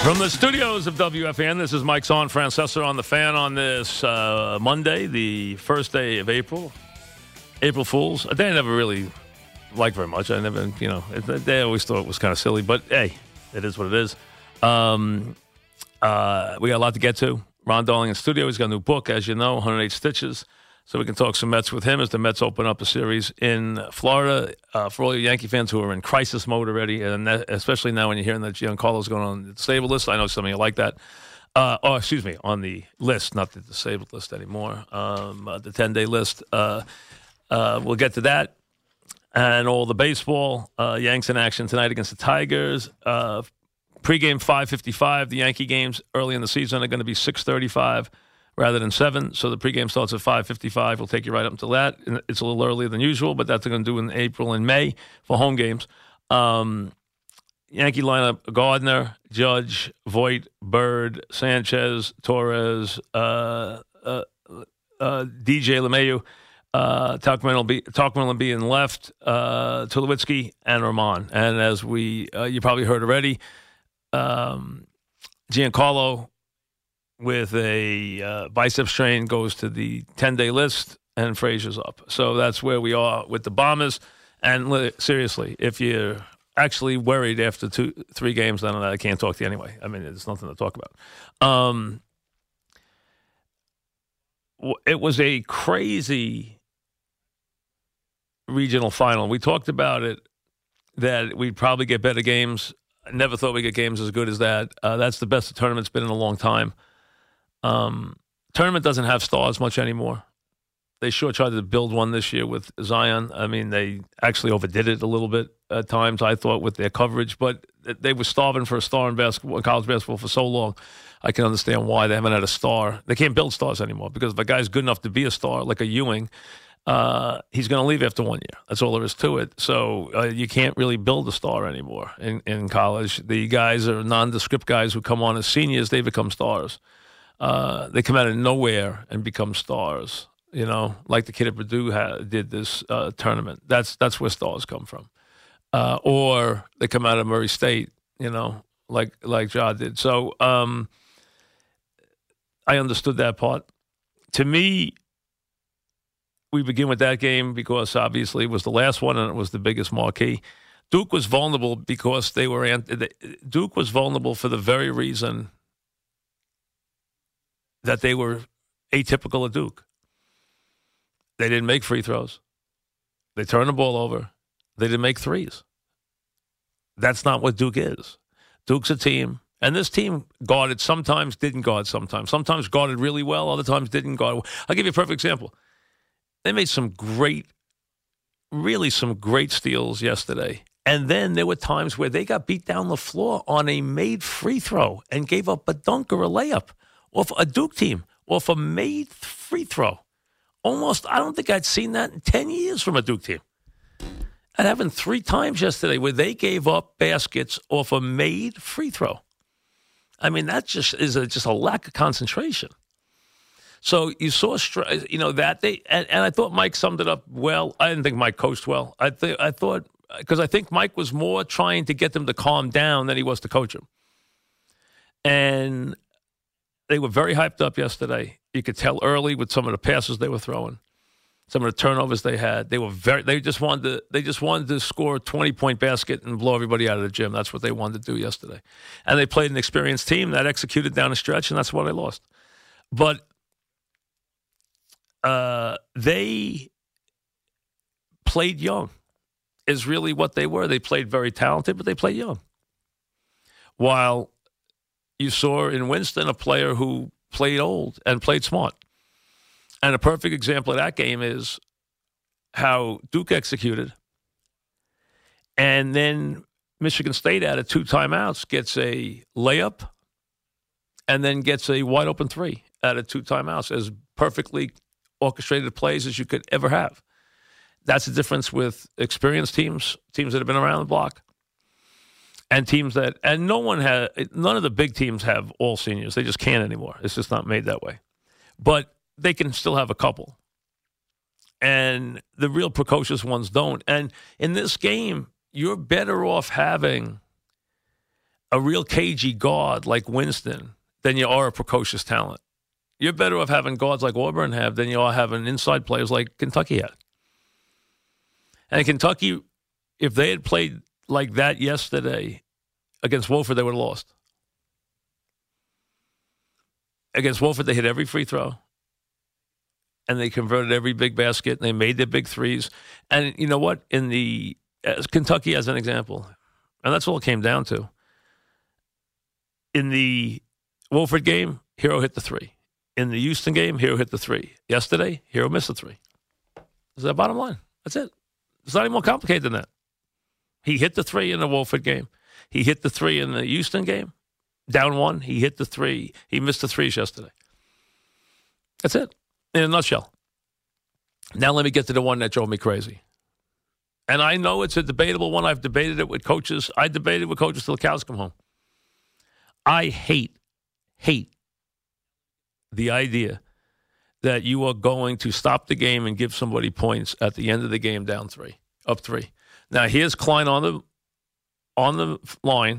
From the studios of WFAN, this is Mike Son Francesor on the Fan on this Monday, the first day of April. April Fools. A day I never really liked very much. I never, they always thought it was kind of silly, but hey, it is what it is. We got a lot to get to. Ron Darling in studio. He's got a new book, as you know, 108 Stitches. So we can talk some Mets with him as the Mets open up a series in Florida. For all you Yankee fans who are in crisis mode already, and especially now when you're hearing that Giancarlo's going on the disabled list, I know some of you like that. On the list, not the disabled list anymore, the 10-day list. We'll get to that. And all the baseball, Yanks in action tonight against the Tigers. Pre-game 5:55. The Yankee games early in the season are going to be 6:35. Rather than 7, so the pregame starts at 5:55. We'll take you right up until that. It's a little earlier than usual, but that's what they're going to do in April and May for home games. Yankee lineup: Gardner, Judge, Voit, Bird, Sanchez, Torres, DJ LeMahieu. Tauchman will be in left, Tulowitzki, and Ramon. And as you probably heard already, Giancarlo, with a bicep strain, goes to the 10-day list, and Frazier's up. So that's where we are with the Bombers. And seriously, if you're actually worried after 2-3 games, then I can't talk to you anyway. I mean, there's nothing to talk about. It was a crazy regional final. We talked about it, that we'd probably get better games. I never thought we'd get games as good as that. That's the best the tournament's been in a long time. Tournament doesn't have stars much anymore. They sure tried to build one this year with Zion. I mean, they actually overdid it a little bit at times, I thought, with their coverage. But they were starving for a star in basketball, college basketball, for so long. I can understand why they haven't had a star. They can't build stars anymore, because if a guy's good enough to be a star, like a Ewing, he's going to leave after 1 year. That's all there is to it. So you can't really build a star anymore in college. The guys are nondescript guys who come on as seniors. They become stars. They come out of nowhere and become stars, like the kid at Purdue did this tournament. That's where stars come from. Or they come out of Murray State, like Ja did. So I understood that part. To me, we begin with that game because obviously it was the last one and it was the biggest marquee. Duke was vulnerable because Duke was vulnerable for the very reason that they were atypical of Duke. They didn't make free throws. They turned the ball over. They didn't make threes. That's not what Duke is. Duke's a team, and this team guarded sometimes, didn't guard sometimes. Sometimes guarded really well, other times didn't guard well. I'll give you a perfect example. They made some great steals yesterday. And then there were times where they got beat down the floor on a made free throw and gave up a dunk or a layup. Off a Duke team, off a made free throw. Almost, I don't think I'd seen that in 10 years from a Duke team. It happened 3 times yesterday where they gave up baskets off a made free throw. I mean, that just is just a lack of concentration. So you saw, that they, and I thought Mike summed it up well. I didn't think Mike coached well. I thought, because I think Mike was more trying to get them to calm down than he was to coach them. And they were very hyped up yesterday. You could tell early with some of the passes they were throwing, some of the turnovers they had. They just wanted to score a 20-point basket and blow everybody out of the gym. That's what they wanted to do yesterday. And they played an experienced team that executed down the stretch, and that's why they lost. But they played young is really what they were. They played very talented, but they played young. While you saw in Winston a player who played old and played smart. And a perfect example of that game is how Duke executed. And then Michigan State out of 2 timeouts gets a layup and then gets a wide open 3 out of 2 timeouts, as perfectly orchestrated plays as you could ever have. That's the difference with experienced teams that have been around the block. And teams that, and none of the big teams have all seniors. They just can't anymore. It's just not made that way. But they can still have a couple. And the real precocious ones don't. And in this game, you're better off having a real cagey guard like Winston than you are a precocious talent. You're better off having guards like Auburn have than you are having inside players like Kentucky had. And Kentucky, if they had played like that yesterday against Wofford, they would have lost. Against Wofford, they hit every free throw. And they converted every big basket. And they made their big threes. And you know what? Kentucky as an example, and that's all it came down to. In the Wofford game, Hero hit the three. In the Houston game, Hero hit the three. Yesterday, Hero missed the three. That's the bottom line. That's it. It's not any more complicated than that. He hit the three in the Wofford game. He hit the three in the Houston game. Down one, he hit the three. He missed the threes yesterday. That's it, in a nutshell. Now let me get to the one that drove me crazy. And I know it's a debatable one. I've debated it with coaches. I debated with coaches till the cows come home. I hate the idea that you are going to stop the game and give somebody points at the end of the game down three, up three. Now, here's Klein on the line.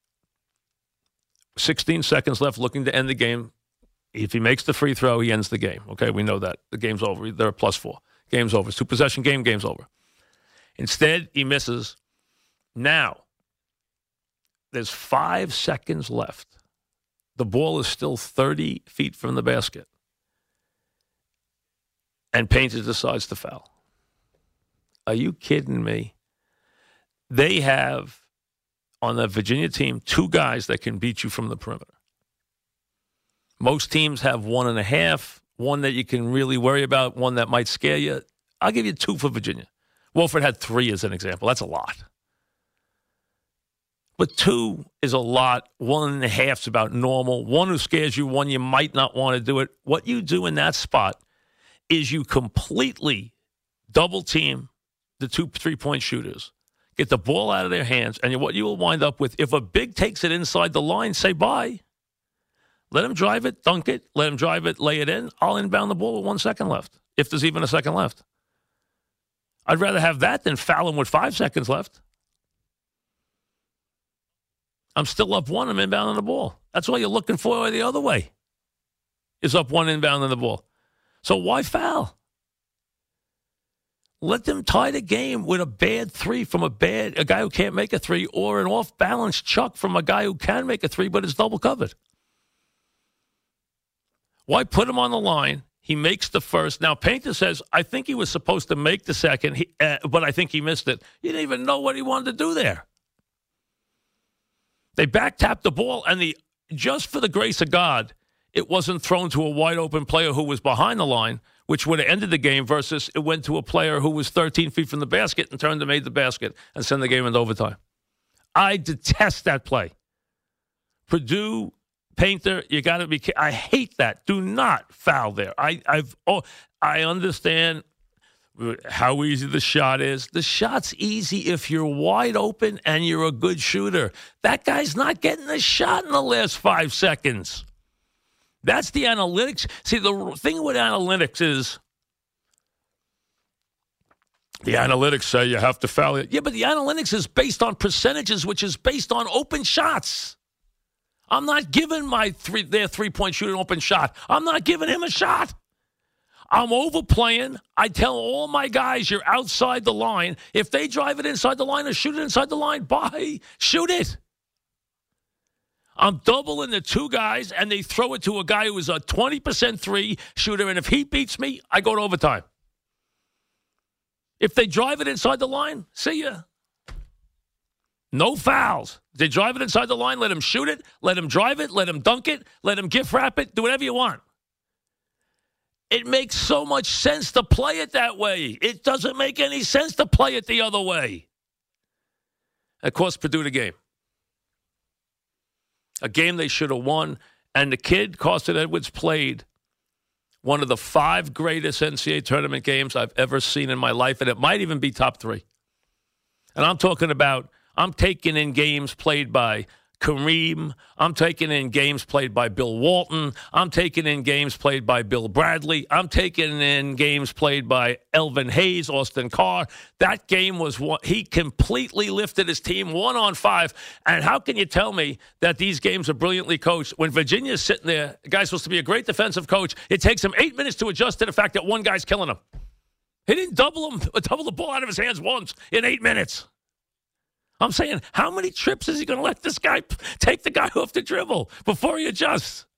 16 seconds left, looking to end the game. If he makes the free throw, he ends the game. Okay, we know that. The game's over. They're +4. Game's over. It's 2-possession game. Game's over. Instead, he misses. Now, there's 5 seconds left. The ball is still 30 feet from the basket. And Painter decides to foul. Are you kidding me? They have, on the Virginia team, 2 guys that can beat you from the perimeter. Most teams have 1.5, one that you can really worry about, one that might scare you. I'll give you 2 for Virginia. Wofford had 3 as an example. That's a lot. But 2 is a lot. 1.5 is about normal. One who scares you, one you might not want to do it. What you do in that spot is you completely double team the 2 3-point shooters. Get the ball out of their hands, and what you will wind up with, if a big takes it inside the line, say bye. Let him drive it, dunk it. Let him drive it, lay it in. I'll inbound the ball with 1 second left, if there's even a second left. I'd rather have that than foul him with 5 seconds left. I'm still up 1. I'm inbounding the ball. That's all you're looking for the other way, is up 1 inbounding the ball. So why foul? Let them tie the game with a bad 3 from a guy who can't make a 3, or an off-balance chuck from a guy who can make a 3 but is double covered. Why put him on the line? He makes the first. Now, Painter says, I think he was supposed to make the second, but I think he missed it. He didn't even know what he wanted to do there. They back-tapped the ball, and just for the grace of God, it wasn't thrown to a wide-open player who was behind the line, which would have ended the game, versus it went to a player who was 13 feet from the basket and turned and made the basket and sent the game into overtime. I detest that play. Purdue, Painter, you got to be. I hate that. Do not foul there. I understand how easy the shot is. The shot's easy if you're wide open and you're a good shooter. That guy's not getting a shot in the last 5 seconds. That's the analytics. See, the thing with analytics is the analytics say you have to foul it. Yeah, but the analytics is based on percentages, which is based on open shots. I'm not giving their 3-point shooter an open shot. I'm not giving him a shot. I'm overplaying. I tell all my guys, you're outside the line. If they drive it inside the line or shoot it inside the line, bye. Shoot it. I'm doubling the 2 guys, and they throw it to a guy who is a 20% 3 shooter, and if he beats me, I go to overtime. If they drive it inside the line, see ya. No fouls. They drive it inside the line, let him shoot it, let him drive it, let him dunk it, let him gift wrap it, do whatever you want. It makes so much sense to play it that way. It doesn't make any sense to play it the other way. Of course, Purdue the game. A game they should have won. And the kid, Carson Edwards, played one of the 5 greatest NCAA tournament games I've ever seen in my life, and it might even be top 3. And I'm talking about, I'm taking in games played by Kareem. I'm taking in games played by Bill Walton. I'm taking in games played by Bill Bradley. I'm taking in games played by Elvin Hayes, Austin Carr. That game was one. He completely lifted his team 1-on-5. And how can you tell me that these games are brilliantly coached when Virginia's sitting there? The guy's supposed to be a great defensive coach. It takes him 8 minutes to adjust to the fact that one guy's killing him. He didn't double the ball out of his hands once in 8 minutes. I'm saying, how many trips is he going to let this guy take the guy off the dribble before he adjusts?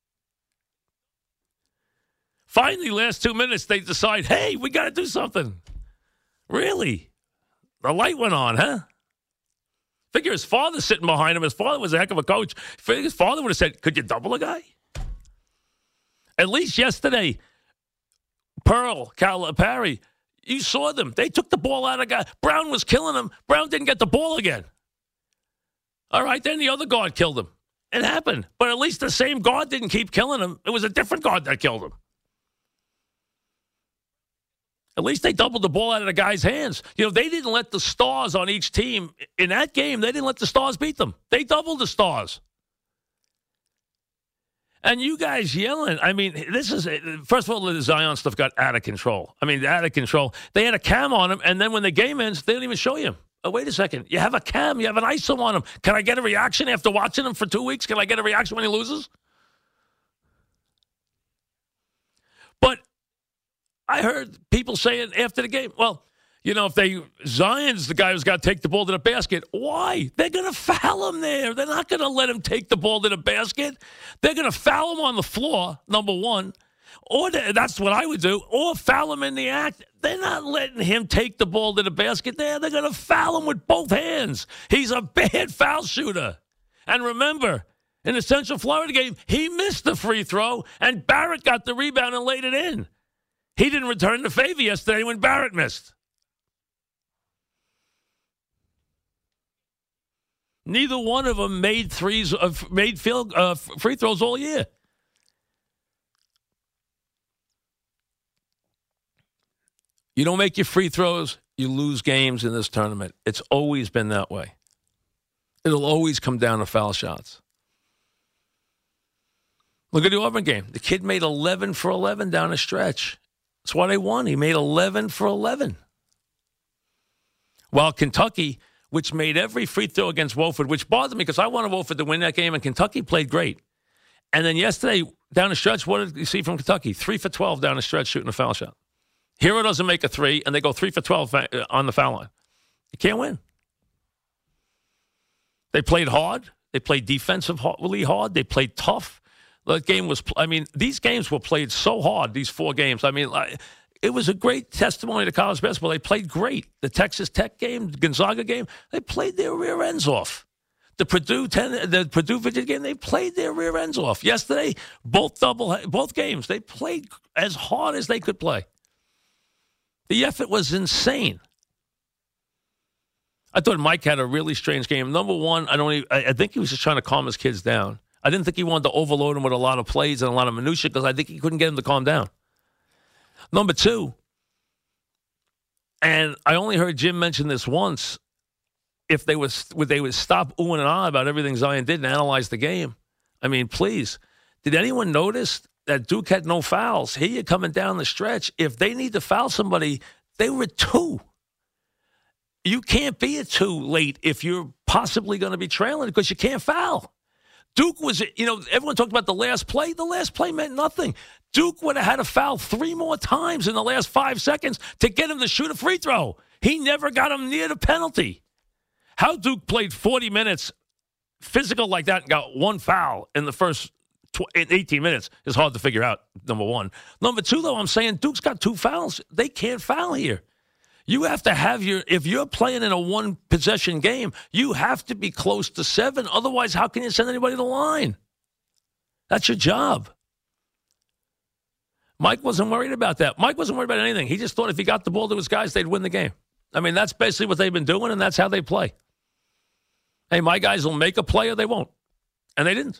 Finally, last 2 minutes, they decide, hey, we got to do something. Really? The light went on, huh? Figure his father's sitting behind him. His father was a heck of a coach. Figure his father would have said, could you double a guy? At least yesterday, Pearl, Calipari, you saw them. They took the ball out of guy. Brown was killing him. Brown didn't get the ball again. All right, then the other guard killed him. It happened. But at least the same guard didn't keep killing him. It was a different guard that killed him. At least they doubled the ball out of the guy's hands. You know, they didn't let the stars on each team. In that game, they didn't let the stars beat them. They doubled the stars. And you guys yelling, I mean, this is, first of all, the Zion stuff got out of control. I mean, out of control. They had a cam on him, and then when the game ends, they didn't even show you him. Oh, wait a second. You have a cam. You have an ISO on him. Can I get a reaction after watching him for 2 weeks? Can I get a reaction when he loses? But I heard people saying after the game, well, you know, Zion's the guy who's got to take the ball to the basket. Why? They're going to foul him there. They're not going to let him take the ball to the basket. They're going to foul him on the floor, number one. Or that's what I would do. Or foul him in the act. They're not letting him take the ball to the basket there. They're going to foul him with both hands. He's a bad foul shooter. And remember, in the Central Florida game, he missed the free throw, and Barrett got the rebound and laid it in. He didn't return the favor yesterday when Barrett missed. Neither one of them made free throws all year. You don't make your free throws, you lose games in this tournament. It's always been that way. It'll always come down to foul shots. Look at the Auburn game. The kid made 11 for 11 down the stretch. That's why they won. He made 11 for 11. While Kentucky, which made every free throw against Wofford, which bothered me because I wanted Wofford to win that game, and Kentucky played great. And then yesterday, down the stretch, what did you see from Kentucky? 3 for 12 down the stretch shooting a foul shot. Hero doesn't make a three, and they go 3 for 12 on the foul line. You can't win. They played hard. They played defensively hard. They played tough. The game was, these games were played so hard, these 4 games. It was a great testimony to college basketball. They played great. The Texas Tech game, the Gonzaga game, they played their rear ends off. The Purdue Virginia game, they played their rear ends off. Yesterday, both games, they played as hard as they could play. The effort was insane. I thought Mike had a really strange game. Number one, I think he was just trying to calm his kids down. I didn't think he wanted to overload them with a lot of plays and a lot of minutia because I think he couldn't get them to calm down. Number two, and I only heard Jim mention this once, if they would stop oohing and ah about everything Zion did and analyze the game. I mean, please, did anyone notice that Duke had no fouls? Here you're coming down the stretch. If they need to foul somebody, they were 2. You can't be a 2 late if you're possibly going to be trailing because you can't foul. Duke was, everyone talked about the last play. The last play meant nothing. Duke would have had to foul 3 more times in the last 5 seconds to get him to shoot a free throw. He never got him near the penalty. How Duke played 40 minutes physical like that and got 1 foul in the first 18 minutes is hard to figure out, number one. Number two, though, I'm saying Duke's got 2 fouls. They can't foul here. You have to have if you're playing in a 1-possession game, you have to be close to 7. Otherwise, how can you send anybody to the line? That's your job. Mike wasn't worried about that. Mike wasn't worried about anything. He just thought if he got the ball to his guys, they'd win the game. That's basically what they've been doing, and that's how they play. Hey, my guys will make a play or they won't. And they didn't.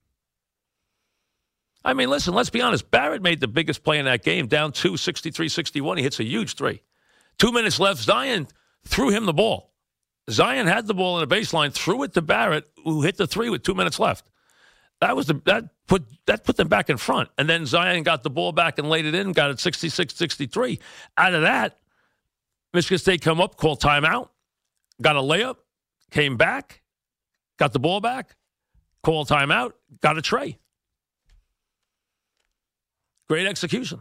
Listen, let's be honest. Barrett made the biggest play in that game, down 2, 63-61. He hits a huge 3. 2 minutes left. Zion threw him the ball. Zion had the ball in the baseline, threw it to Barrett, who hit the three with 2 minutes left. That put them back in front. And then Zion got the ball back and laid it in, got it 66-63. Out of that, Michigan State come up, called timeout, got a layup, came back, got the ball back, called timeout, got a tray. Great execution.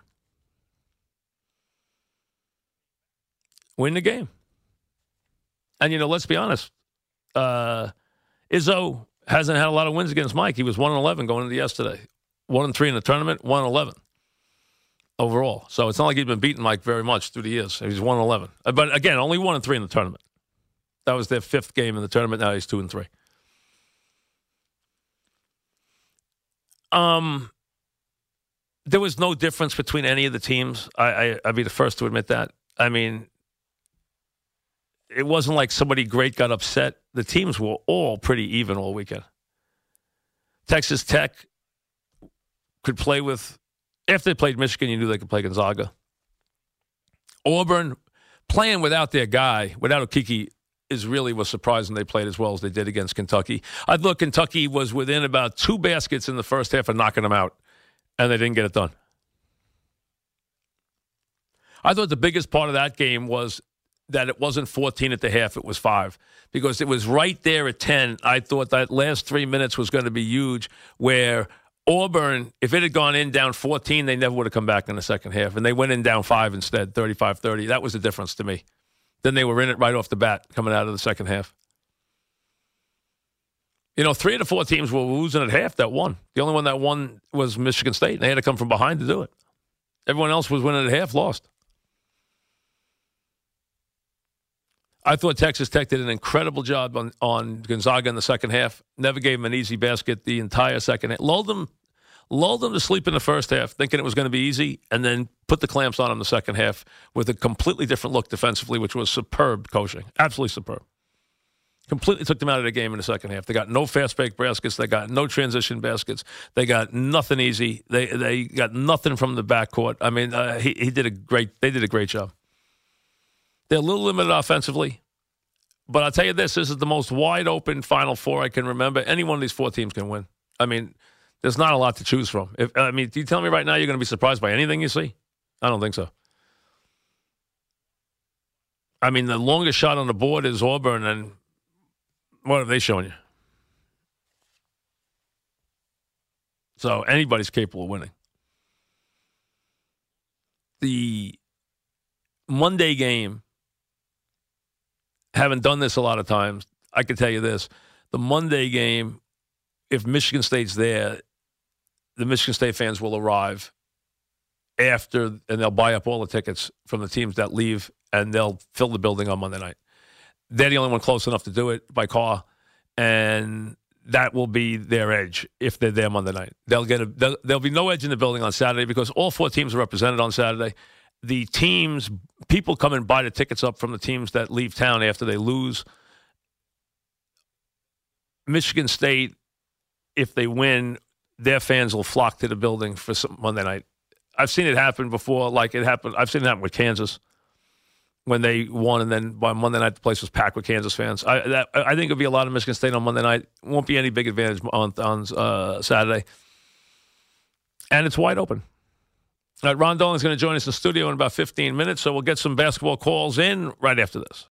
Win the game. And, let's be honest. Izzo hasn't had a lot of wins against Mike. He was 1-11 going into yesterday. 1-3 in the tournament, 1-11 overall. So it's not like he's been beating Mike very much through the years. He's 1-11. But, again, only 1-3 in the tournament. That was their fifth game in the tournament. Now he's 2-3. There was no difference between any of the teams. I'd be the first to admit that. I mean, it wasn't like somebody great got upset. The teams were all pretty even all weekend. Texas Tech could play with, after they played Michigan, you knew they could play Gonzaga. Auburn, playing without their guy, without Okeke, was surprising they played as well as they did against Kentucky. I thought Kentucky was within about 2 baskets in the first half of knocking them out, and they didn't get it done. I thought the biggest part of that game was that it wasn't 14 at the half, it was 5. Because it was right there at 10. I thought that last 3 minutes was going to be huge, where Auburn, if it had gone in down 14, they never would have come back in the second half. And they went in down 5 instead, 35-30. That was the difference to me. Then they were in it right off the bat coming out of the second half. 3 of the 4 teams were losing at half that won. The only one that won was Michigan State. They had to come from behind to do it. Everyone else was winning at half, lost. I thought Texas Tech did an incredible job on Gonzaga in the second half. Never gave them an easy basket the entire second half. Lulled them to sleep in the first half, thinking it was going to be easy, and then put the clamps on them the second half with a completely different look defensively, which was superb coaching. Absolutely superb. Completely took them out of the game in the second half. They got no fast break baskets. They got no transition baskets. They got nothing easy. They got nothing from the backcourt. I mean, they did a great job. They're a little limited offensively, but I'll tell you this is the most wide-open Final Four I can remember. Any one of these 4 teams can win. I mean, there's not a lot to choose from. Do you tell me right now you're going to be surprised by anything you see? I don't think so. I mean, the longest shot on the board is Auburn, and what have they shown you? So anybody's capable of winning. The Monday game, haven't done this a lot of times, I can tell you this. The Monday game, if Michigan State's there, the Michigan State fans will arrive after, and they'll buy up all the tickets from the teams that leave, and they'll fill the building on Monday night. They're the only one close enough to do it by car, and that will be their edge if they're there Monday night. There'll be no edge in the building on Saturday because all 4 teams are represented on Saturday. The teams, people come and buy the tickets up from the teams that leave town after they lose. Michigan State, if they win, their fans will flock to the building for Monday night. I've seen it happen before. I've seen it happen with Kansas when they won, and then by Monday night the place was packed with Kansas fans. I think it'll be a lot of Michigan State on Monday night. Won't be any big advantage on Saturday, and it's wide open. Ron Dolan is going to join us in the studio in about 15 minutes, so we'll get some basketball calls in right after this.